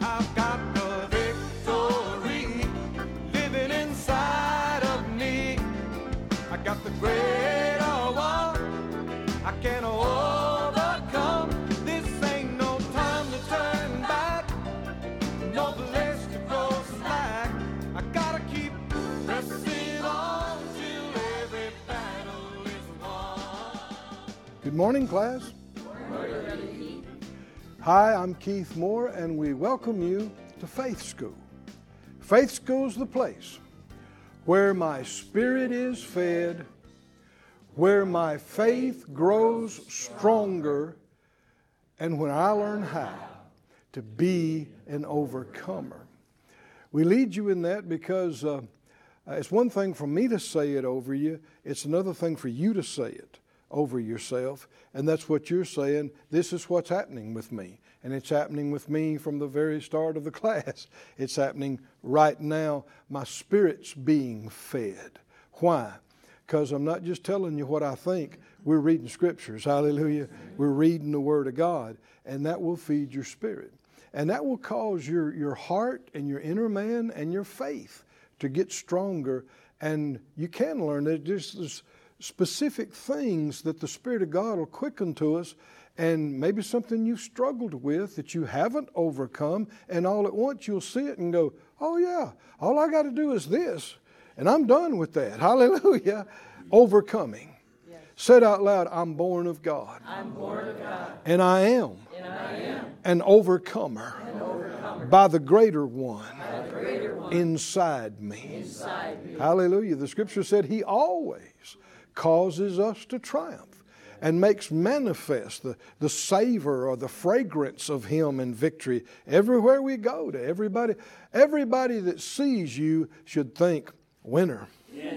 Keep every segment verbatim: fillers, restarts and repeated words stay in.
I've got the victory living inside of me. I got the greater one. I can overcome. This ain't no time to turn back. No place to go slack. I gotta keep pressing on till every battle is won. Good morning, class. Hi, I'm Keith Moore, and we welcome you to Faith School. Faith School's the place where my spirit is fed, where my faith grows stronger, and when I learn how to be an overcomer. We lead you in that because uh, it's one thing for me to say it over you, it's another thing for you to say it over yourself, and that's what you're saying. This is what's happening with me, and it's happening with me from the very start of the class. It's happening right now. My spirit's being fed. Why? Because I'm not just telling you what I think. We're reading scriptures. Hallelujah. We're reading the Word of God, and that will feed your spirit, and that will cause your your heart and your inner man and your faith to get stronger. And you can learn that there's this specific things that the Spirit of God will quicken to us, and maybe something you've struggled with that you haven't overcome, and all at once you'll see it and go, oh yeah, all I got to do is this, and I'm done with that. Hallelujah. Overcoming. Yes. Said out loud, I'm born of God. I'm born of God. And I am, and I am an overcomer, an overcomer by the greater one, by the greater one inside me. inside me. Hallelujah. The scripture said He always causes us to triumph and makes manifest the, the savor or the fragrance of Him in victory everywhere we go. To everybody, everybody that sees you should think winner.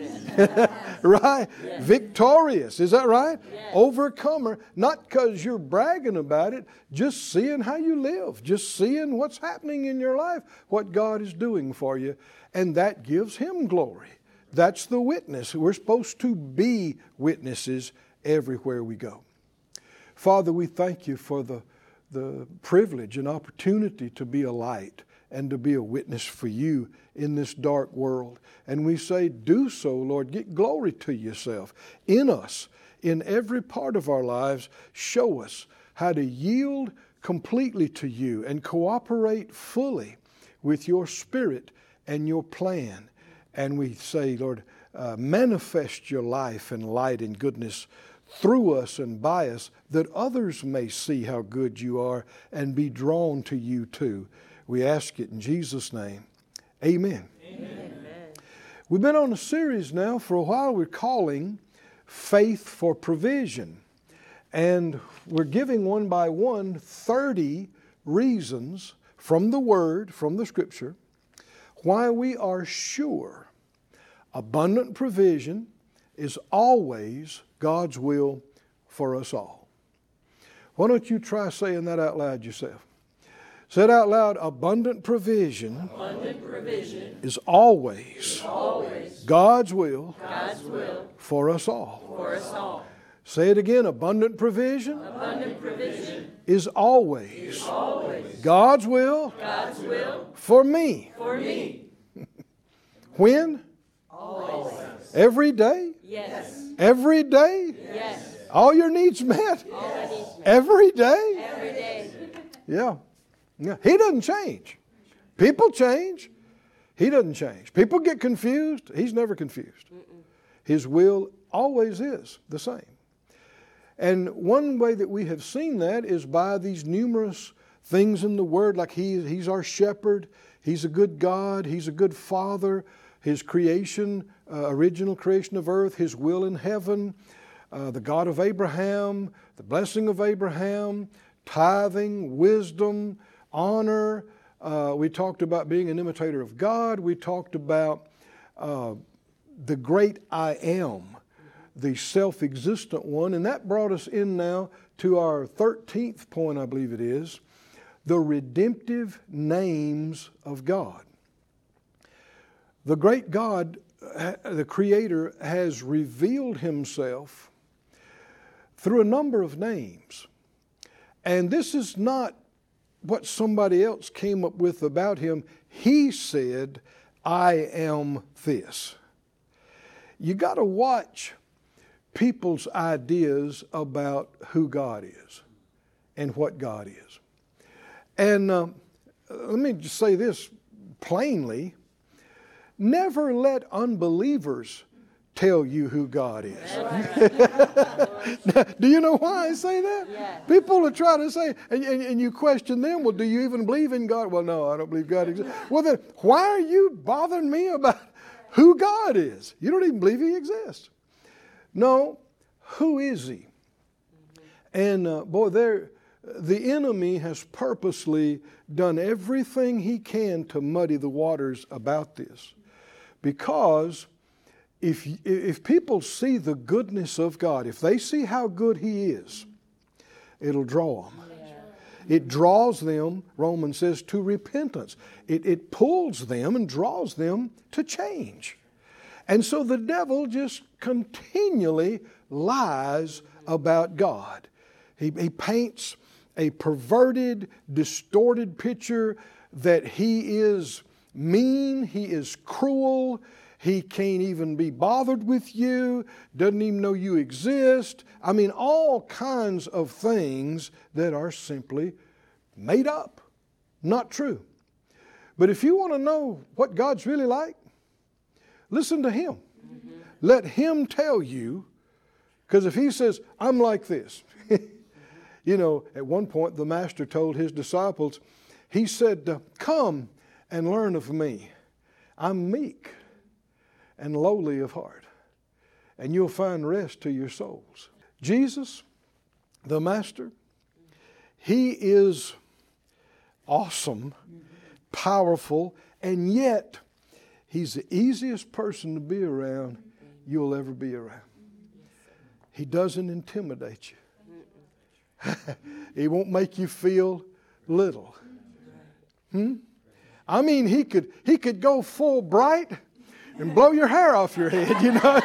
Yes. Right? Yes. Victorious. Is that right? Yes. Overcomer. Not because you're bragging about it, just seeing how you live, just seeing what's happening in your life, what God is doing for you, and that gives Him glory. That's the witness. We're supposed to be witnesses everywhere we go. Father, we thank You for the, the privilege and opportunity to be a light and to be a witness for You in this dark world. And we say, do so, Lord. Get glory to Yourself in us, in every part of our lives. Show us how to yield completely to You and cooperate fully with Your Spirit and Your plan. And we say, Lord, uh, manifest Your life and light and goodness through us and by us, that others may see how good You are and be drawn to You too. We ask it in Jesus' name. Amen. Amen. We've been on a series now for a while we're calling Faith for Provision. And we're giving one by one thirty reasons from the Word, from the Scripture, why we are sure abundant provision is always God's will for us all. Why don't you try saying that out loud yourself? Say it out loud. Abundant provision, abundant provision is always, is always God's will, God's will for us all. For us all. Say it again. Abundant provision, abundant provision is always, is always God's will, God's will for me. For me. When? Always. Every day? Yes. Every day? Yes. All your needs met? All my needs met. Every day? Every day. Yeah. Yeah. He doesn't change. People change. He doesn't change. People get confused. He's never confused. Mm-mm. His will always is the same. And one way that we have seen that is by these numerous things in the Word, like he, He's our shepherd, He's a good God, He's a good Father, His creation, uh, original creation of earth, His will in heaven, uh, the God of Abraham, the blessing of Abraham, tithing, wisdom, honor. Uh, we talked about being an imitator of God. We talked about uh, the great I am, the self-existent one. And that brought us in now to our thirteenth point, I believe it is, the redemptive names of God. The great God, the Creator, has revealed Himself through a number of names. And this is not what somebody else came up with about him. He said, I am this. You got to watch people's ideas about who God is and what God is. And uh, let me just say this plainly. Never let unbelievers tell you who God is. Do you know why I say that? Yes. People are trying to say, and, and, and you question them, well, do you even believe in God? Well, no, I don't believe God exists. Well, then why are you bothering me about who God is? You don't even believe He exists. No, who is He? And uh, boy, there, the enemy has purposely done everything he can to muddy the waters about this. Because if, if people see the goodness of God, if they see how good He is, it'll draw them. It draws them, Romans says, to repentance. It, it pulls them and draws them to change. And so the devil just continually lies about God. He, he paints a perverted, distorted picture that He is mean, He is cruel, He can't even be bothered with you, doesn't even know you exist. I mean, all kinds of things that are simply made up, not true. But if you want to know what God's really like, listen to Him. Mm-hmm. Let Him tell you, because if He says, I'm like this, you know, at one point the Master told His disciples, He said, come and learn of me. I'm meek and lowly of heart, and you'll find rest to your souls. Jesus, the Master, He is awesome, powerful, and yet He's the easiest person to be around you'll ever be around. He doesn't intimidate you. He won't make you feel little. Hmm? I mean, he could he could go full bright and blow your hair off your head, you know.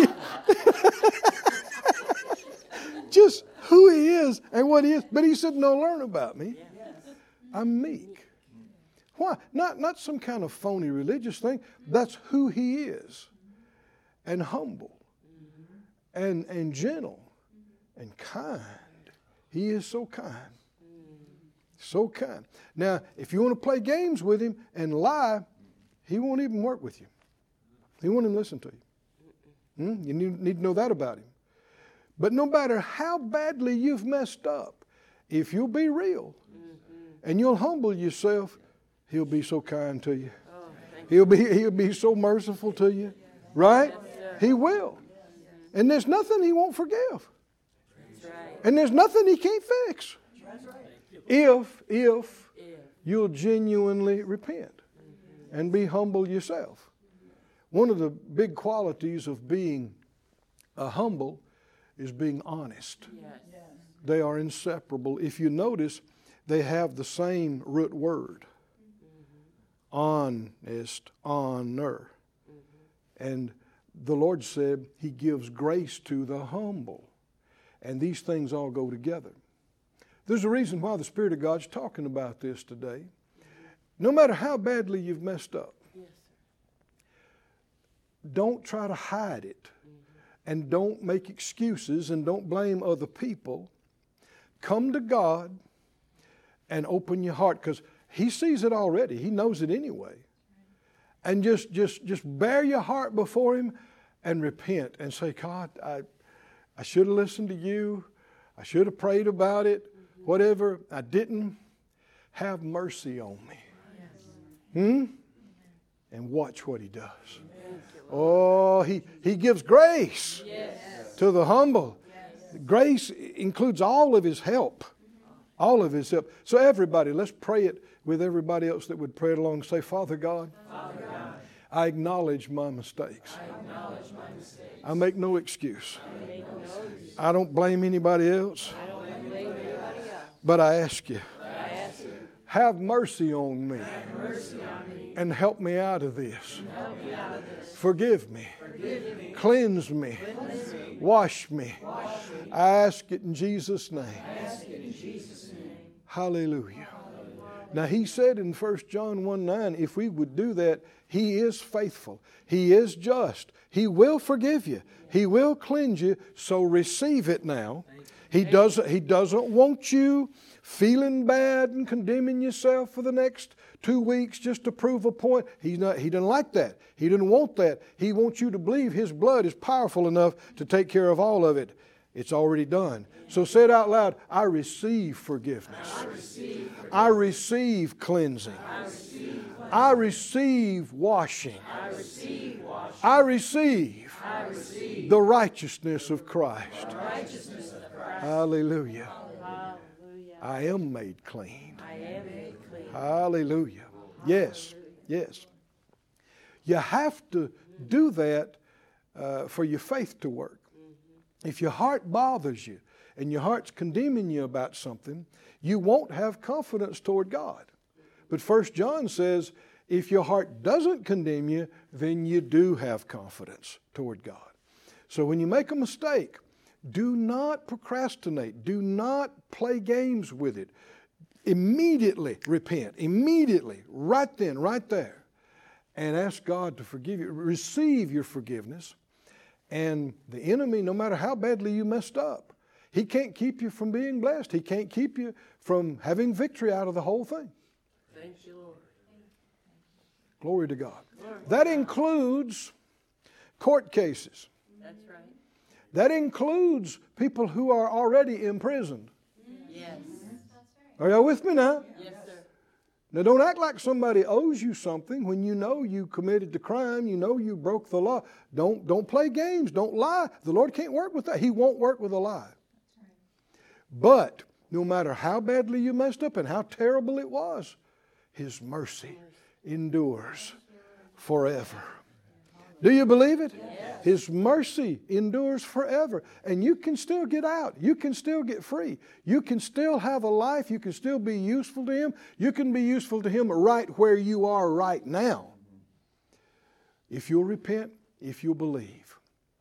Just who He is and what He is. But He said, no, learn about me. I'm meek. Why? Not, not some kind of phony religious thing. That's who He is. And humble. And, and gentle. And kind. He is so kind. So kind. Now, if you want to play games with Him and lie, He won't even work with you. He won't even listen to you. Hmm? You need, need to know that about Him. But no matter how badly you've messed up, if you'll be real and you'll humble yourself, He'll be so kind to you. He'll be, he'll be so merciful to you. Right? He will. And there's nothing He won't forgive. And there's nothing He can't fix. If, if you'll genuinely repent and be humble yourself. One of the big qualities of being uh, humble is being honest. Yes. They are inseparable. If you notice, they have the same root word. Mm-hmm. Honest, honor. Mm-hmm. And the Lord said He gives grace to the humble. And these things all go together. There's a reason why the Spirit of God's talking about this today. No matter how badly you've messed up, yes, don't try to hide it. Mm-hmm. And don't make excuses and don't blame other people. Come to God and open your heart, because He sees it already. He knows it anyway. And just, just, just bare your heart before Him and repent and say, God, I, I should have listened to You. I should have prayed about it. Whatever, I didn't. Have mercy on me. Hmm? And watch what He does. Oh, He, he gives grace yes. to the humble. Yes. Grace includes all of His help. All of His help. So everybody, let's pray it with everybody else that would pray it along. Say, Father God, Father God, I acknowledge my mistakes. I acknowledge my mistakes. I make no excuse. I, make no excuse. I don't blame anybody else. I don't blame anybody else. But I ask You, I ask you have mercy on me, have mercy on me and help me out of this. Help me out of this. Forgive me. Forgive me. Cleanse me. Cleanse me. Wash me. Wash me. I ask it in Jesus' name. I ask it in Jesus' name. Hallelujah. Hallelujah. Now he said in First John one nine, if we would do that, He is faithful. He is just. He will forgive you. He will cleanse you. So receive it now. He doesn't, he doesn't want you feeling bad and condemning yourself for the next two weeks just to prove a point. He's not, he doesn't like that. He didn't want that. He wants you to believe His blood is powerful enough to take care of all of it. It's already done. So say it out loud. I receive forgiveness. I receive, forgiveness. I receive cleansing. I receive, I receive washing. I receive, washing. I receive, I receive the righteousness of Christ. The righteousness of Christ. Hallelujah. Hallelujah. I am made clean. I am made clean. Hallelujah. Yes. Yes. You have to do that uh, for your faith to work. If your heart bothers you and your heart's condemning you about something, you won't have confidence toward God. But First John says, if your heart doesn't condemn you, then you do have confidence toward God. So when you make a mistake, do not procrastinate. Do not play games with it. Immediately repent. Immediately, right then, right there. And ask God to forgive you. Receive your forgiveness. And the enemy, no matter how badly you messed up, he can't keep you from being blessed. He can't keep you from having victory out of the whole thing. Thank you, Lord. Glory to God. That includes court cases. That's right. That includes people who are already imprisoned. Yes. Are y'all with me now? Yes, sir. Now don't act like somebody owes you something when you know you committed the crime, you know you broke the law. Don't, don't play games, don't lie. The Lord can't work with that. He won't work with a lie. But no matter how badly you messed up and how terrible it was, His mercy endures forever. Do you believe it? Yes. His mercy endures forever. And you can still get out. You can still get free. You can still have a life. You can still be useful to Him. You can be useful to Him right where you are right now. If you'll repent, if you'll believe.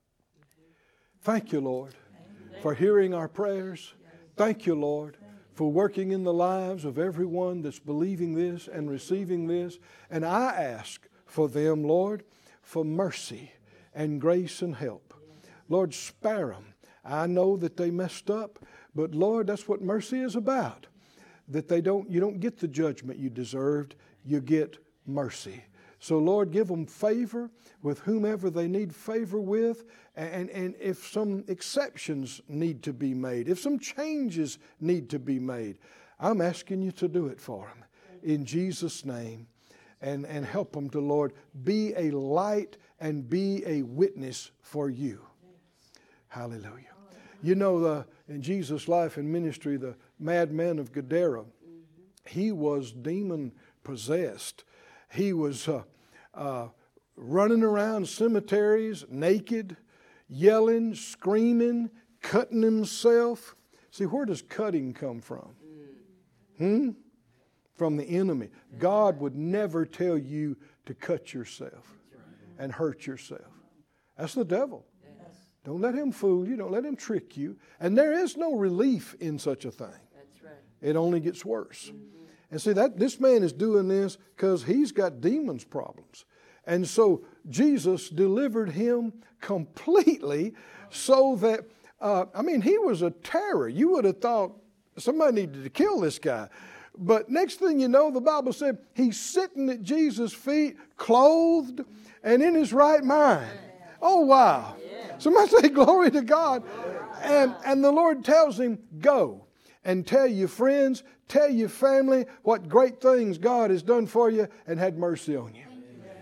Thank you, Lord, for hearing our prayers. Thank you, Lord, for working in the lives of everyone that's believing this and receiving this. And I ask for them, Lord, for mercy and grace and help. Lord, spare them. I know that they messed up, but Lord, that's what mercy is about. That they don't, you don't get the judgment you deserved, you get mercy. So Lord, give them favor with whomever they need favor with, and, and if some exceptions need to be made, if some changes need to be made, I'm asking you to do it for them. In Jesus' name. And, and help them to, Lord, be a light and be a witness for you. Hallelujah. You know, the, in Jesus' life and ministry, the madman of Gadara, he was demon possessed. He was uh, uh, running around cemeteries naked, yelling, screaming, cutting himself. See, where does cutting come from? Hmm? From the enemy. God would never tell you to cut yourself and hurt yourself. That's the devil. Don't let him fool you. Don't let him trick you. And there is no relief in such a thing. That's right. It only gets worse. Mm-hmm. And see, that this man is doing this because he's got demons problems. And so Jesus delivered him completely so that, uh, I mean, he was a terror. You would have thought somebody needed to kill this guy. But next thing you know, the Bible said he's sitting at Jesus' feet, clothed and in his right mind. Oh, wow. Somebody say glory to God. And, and the Lord tells him, go and tell your friends, tell your family what great things God has done for you and had mercy on you.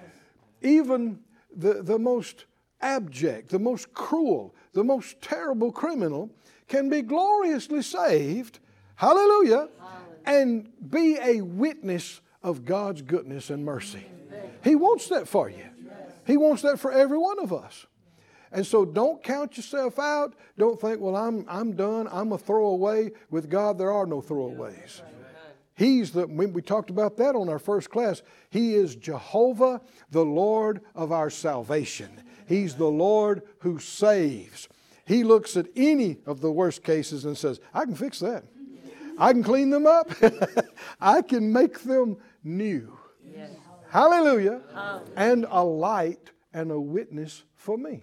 Even the, the most abject, the most cruel, the most terrible criminal can be gloriously saved. Hallelujah. And be a witness of God's goodness and mercy. He wants that for you. He wants that for every one of us. And so don't count yourself out. Don't think, well, I'm I'm done. I'm a throwaway. With God, there are no throwaways. He's the, we talked about that on our first class. He is Jehovah, the Lord of our salvation. He's the Lord who saves. He looks at any of the worst cases and says, I can fix that. I can clean them up. I can make them new. Yes. Hallelujah. Hallelujah. And a light and a witness for me.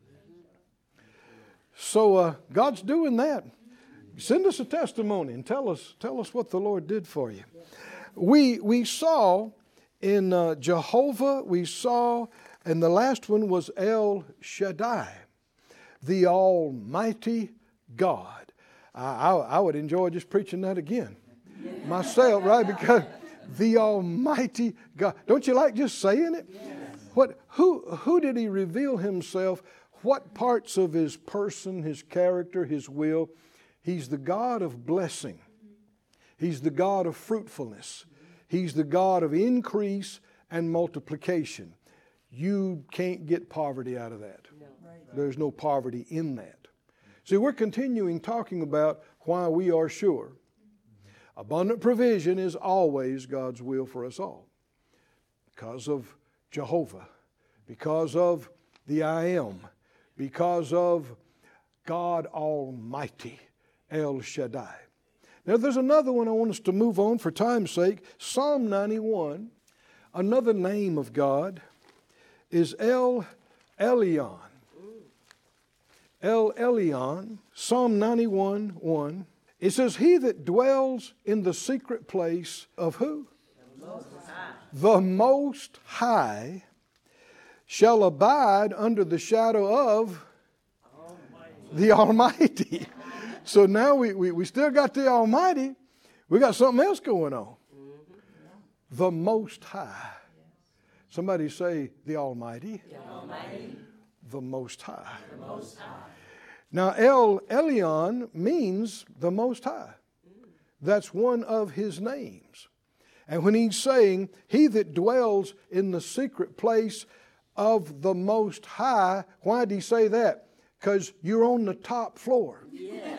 So uh, God's doing that. Send us a testimony and tell us tell us what the Lord did for you. We we saw in uh, Jehovah, we saw, and the last one was El Shaddai, the Almighty God. I, I, I would enjoy just preaching that again myself, right? Because the Almighty God. Don't you like just saying it? What? Who? Who did He reveal Himself? What parts of His person, His character, His will? He's the God of blessing. He's the God of fruitfulness. He's the God of increase and multiplication. You can't get poverty out of that. No. There's no poverty in that. See, we're continuing talking about why we are sure. Abundant provision is always God's will for us all. Because of Jehovah. Because of the I Am. Because of God Almighty. El Shaddai. Now there's another one I want us to move on for time's sake. Psalm ninety-one. Another name of God is El Elyon. El Elyon. Psalm ninety-one one. It says, He that dwells in the secret place of who? The Most High. The Most High shall abide under the shadow of Almighty. the Almighty. So now we, we, we still got the Almighty. We got something else going on. Mm-hmm. The Most High. Somebody say the Almighty. The Almighty. The Most High. The Most High. Now El Elyon means the Most High. That's one of His names. And when He's saying, He that dwells in the secret place of the Most High, why did He say that? Because you're on the top floor. Yeah.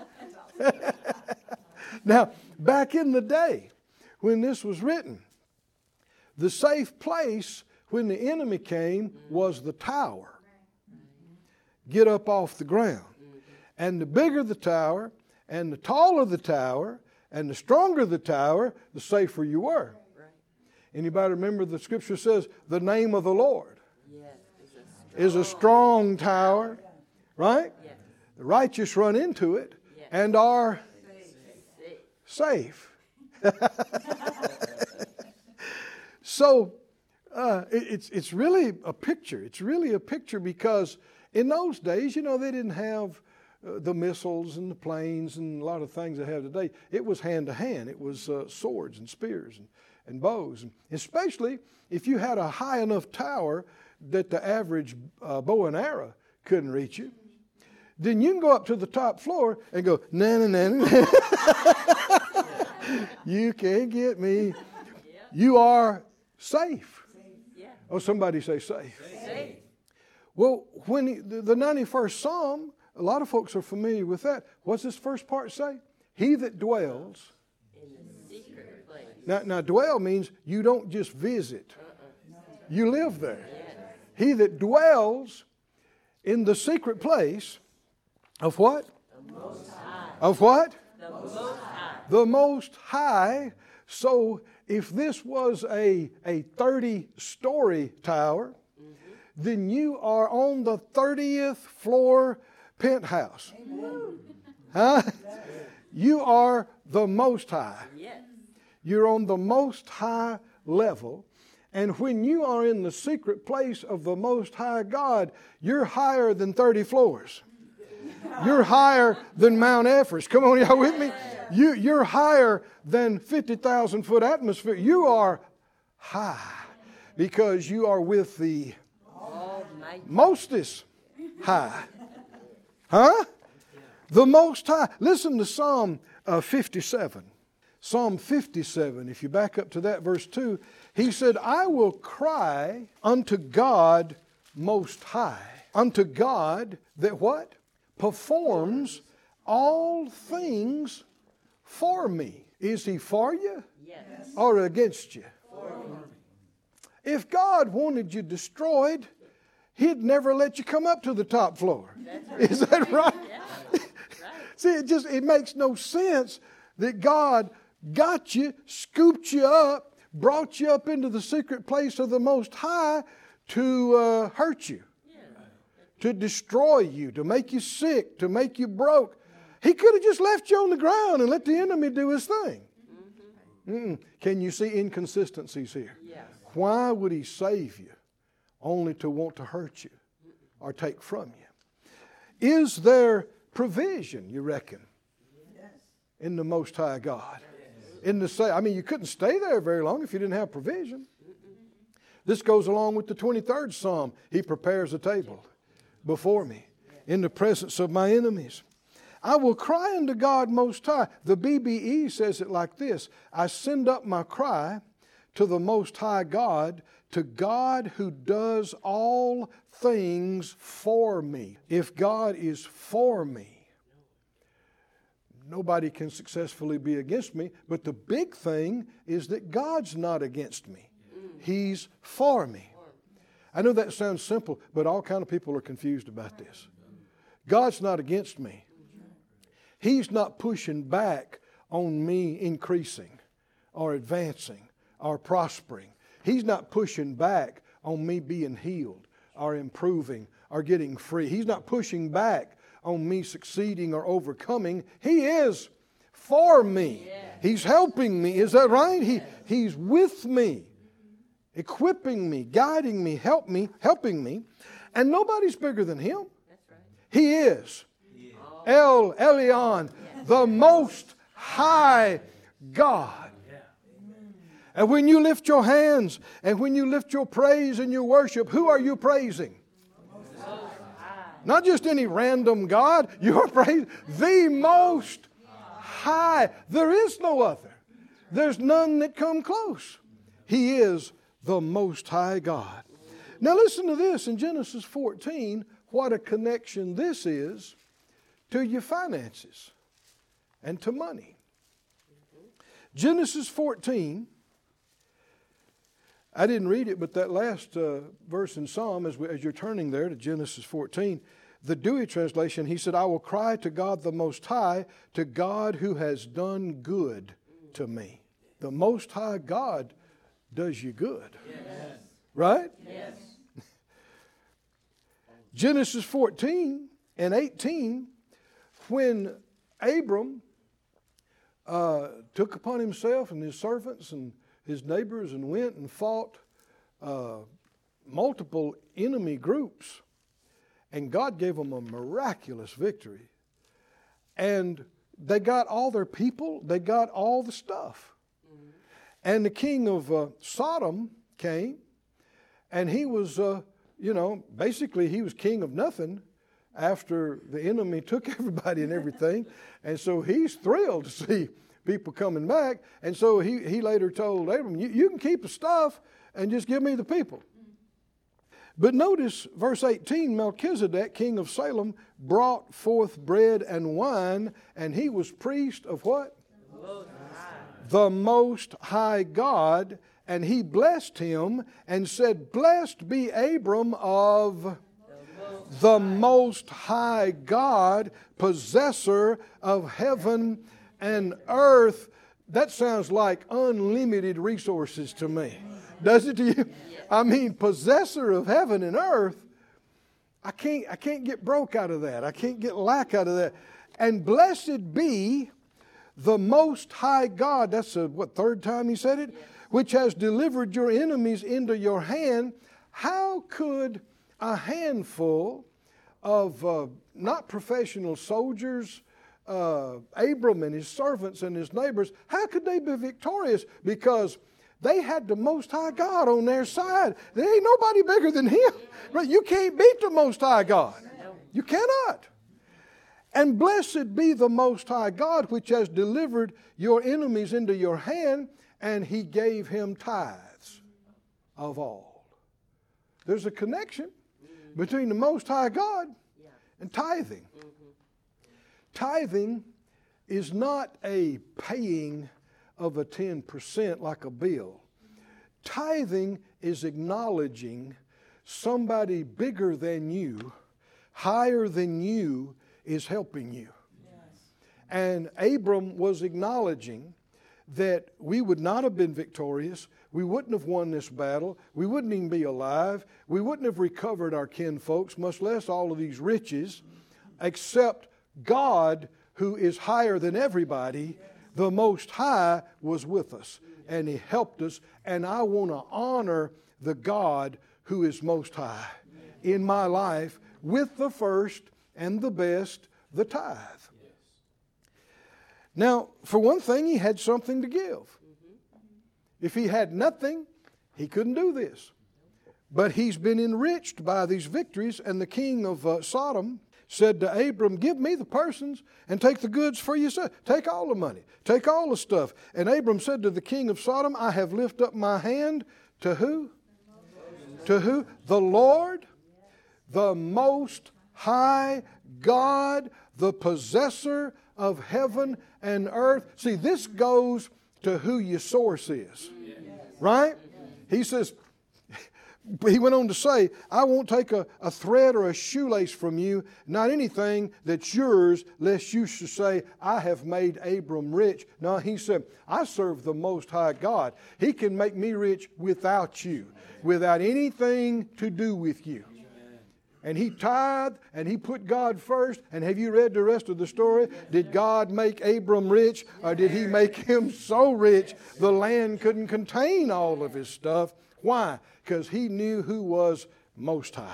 Now, back in the day when this was written, the safe place when the enemy came was the tower. Get up off the ground. And the bigger the tower, and the taller the tower, and the stronger the tower, the safer you were. Right. Anybody remember the scripture says, the name of the Lord Yes. It's a is a strong tower, right? Yes. The righteous run into it Yes. and are Safe. safe. So uh, it, it's it's really a picture. It's really a picture because in those days, you know, they didn't have uh, the missiles and the planes and a lot of things they have today. It was hand to hand. It was uh, swords and spears and, and bows, and especially if you had a high enough tower that the average uh, bow and arrow couldn't reach you. Then you can go up to the top floor and go, na na na na. You can't get me. You are safe. Yeah. Oh, somebody say safe. Safe. Well, when he, the, the ninety-first Psalm, a lot of folks are familiar with that. What's this first part say? He that dwells. In the secret place. Now, now dwell means you don't just visit. Uh-uh. You live there. Yes. He that dwells in the secret place of what? The Most High. Of what? The Most High. The Most High. So if this was a, a thirty-story tower, mm-hmm. then you are on the thirtieth floor penthouse. Amen. Huh? You are the Most High. Yes. You're on the Most High level. And when you are in the secret place of the Most High God, you're higher than thirty floors. You're higher than Mount Everest. Come on, y'all with me? You, you're higher than fifty thousand foot atmosphere. You are high because you are with the Almighty. Mostest High. Huh? The Most High. Listen to Psalm uh, fifty-seven. Psalm fifty-seven, if you back up to that verse two, he said, I will cry unto God Most High. Unto God that what? Performs all things for me. Is He for you Yes. or against you? For me. If God wanted you destroyed, He'd never let you come up to the top floor. That's right. Is that right? Yeah. Right. See, it just it makes no sense that God got you, scooped you up, brought you up into the secret place of the Most High to uh, hurt you, to destroy you, to make you sick, to make you broke. He could have just left you on the ground and let the enemy do his thing. Mm-mm. Can you see inconsistencies here? Yes. Why would he save you only to want to hurt you or take from you? Is there provision, you reckon, in the Most High God? In the say, I mean, you couldn't stay there very long if you didn't have provision. This goes along with the twenty-third Psalm. He prepares a table before me in the presence of my enemies. I will cry unto God Most High. The B B E says it like this: I send up my cry to the Most High God, to God who does all things for me. If God is for me, nobody can successfully be against me. But the big thing is that God's not against me. He's for me. I know that sounds simple, but all kind of people are confused about this. God's not against me. He's not pushing back on me increasing or advancing or prospering. He's not pushing back on me being healed or improving or getting free. He's not pushing back on me succeeding or overcoming. He is for me. He's helping me. Is that right? He, he's with me, equipping me, guiding me, help me, helping me. And nobody's bigger than Him. He is El Elyon, the Most High God. And when you lift your hands and when you lift your praise and your worship, who are you praising? Not just any random God. You're praising the Most High. There is no other. There's none that come close. He is the Most High God. Now listen to this in Genesis fourteen, what a connection this is to your finances and to money. Genesis fourteen, I didn't read it, but that last uh, verse in Psalm, as, we, as you're turning there to Genesis fourteen, the Dewey translation, he said, I will cry to God the Most High, to God who has done good to me. The Most High God does you good. Yes. Right? Yes. Genesis fourteen and eighteen, when Abram uh, took upon himself and his servants and his neighbors and went and fought uh, multiple enemy groups, and God gave them a miraculous victory. And they got all their people, they got all the stuff. Mm-hmm. And the king of uh, Sodom came, and he was, uh, you know, basically he was king of nothing after the enemy took everybody and everything. And so he's thrilled to see people coming back. And so he, he later told Abram, you, you can keep the stuff and just give me the people. But notice verse eighteen, Melchizedek, king of Salem, brought forth bread and wine, and he was priest of what? The Most High, the Most High God, and he blessed him and said, blessed be Abram of the Most High God, possessor of heaven and earth. That sounds like unlimited resources to me. Does it to you? I mean, possessor of heaven and earth. I can't, I can't get broke out of that. I can't get lack out of that. And blessed be the Most High God. That's the, what, third time he said it? Which has delivered your enemies into your hand. How could a handful of uh, not professional soldiers, uh, Abram and his servants and his neighbors, how could they be victorious? Because they had the Most High God on their side. There ain't nobody bigger than Him. Right? You can't beat the Most High God. You cannot. And blessed be the Most High God, which has delivered your enemies into your hand, and He gave him tithes of all. There's a connection between the Most High God and tithing. Tithing is not a paying of a ten percent like a bill. Tithing is acknowledging somebody bigger than you, higher than you, is helping you. Yes. And Abram was acknowledging that we would not have been victorious. We wouldn't have won this battle. We wouldn't even be alive. We wouldn't have recovered our kinfolks, much less all of these riches, except God, who is higher than everybody, the Most High, was with us. And He helped us. And I want to honor the God who is Most High in my life with the first and the best, the tithe. Now, for one thing, He had something to give. If He had nothing, He couldn't do this. But He's been enriched by these victories, and the king of uh, Sodom said to Abram, give me the persons and take the goods for yourself. Take all the money. Take all the stuff. And Abram said to the king of Sodom, I have lifted up my hand to who? To who? The Lord, the Most High God, the possessor of heaven and earth. See, this goes to who your source is. Right? He says, he went on to say, I won't take a, a thread or a shoelace from you, not anything that's yours, lest you should say, I have made Abram rich. No, he said, I serve the Most High God. He can make me rich without you, without anything to do with you. And he tithed, and he put God first. And have you read the rest of the story? Did God make Abram rich, or did He make him so rich the land couldn't contain all of his stuff? Why? Because he knew who was Most High.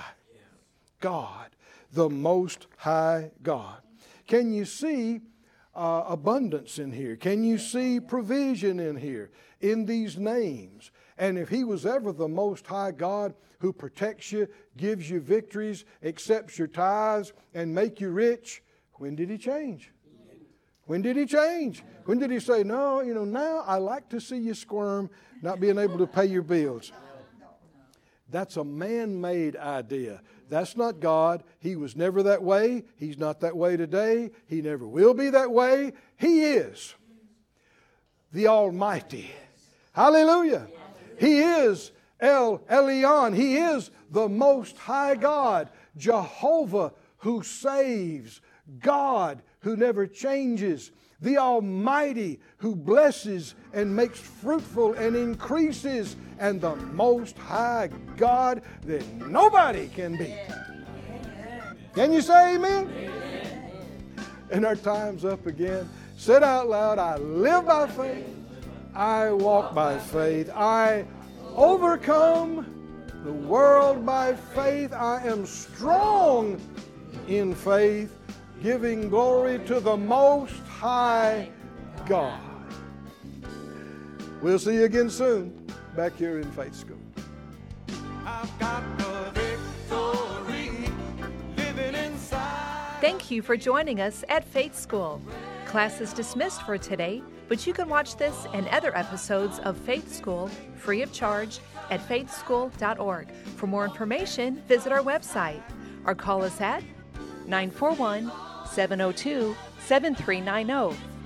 God, the Most High God. Can you see uh, abundance in here? Can you see provision in here, in these names? And if He was ever the Most High God who protects you, gives you victories, accepts your tithes, and make you rich, when did He change? When did He change? When did He say, no, you know, now I like to see you squirm, not being able to pay your bills? That's a man-made idea. That's not God. He was never that way. He's not that way today. He never will be that way. He is the Almighty. Hallelujah. He is El Elyon. He is the Most High God. Jehovah, who saves. God, who never changes. The Almighty, who blesses and makes fruitful and increases. And the Most High God that nobody can be. Can you say amen? And our time's up again. Say out loud, I live by faith. I walk by faith. I overcome the world by faith. I am strong in faith, giving glory to the Most High God. We'll see you again soon back here in Faith School. I've got the victory living inside. Thank you for joining us at Faith School. Class is dismissed for today, but you can watch this and other episodes of Faith School free of charge at faith school dot org. For more information, visit our website or call us at nine four one, seven oh two, seven three nine oh.